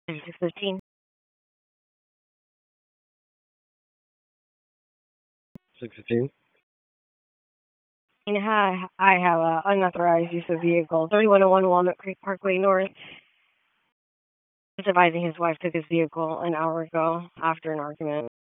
6:15. 6:15. I have unauthorized use of vehicle. 3101 Walnut Creek Parkway North. Advising his wife took his vehicle an hour ago after an argument.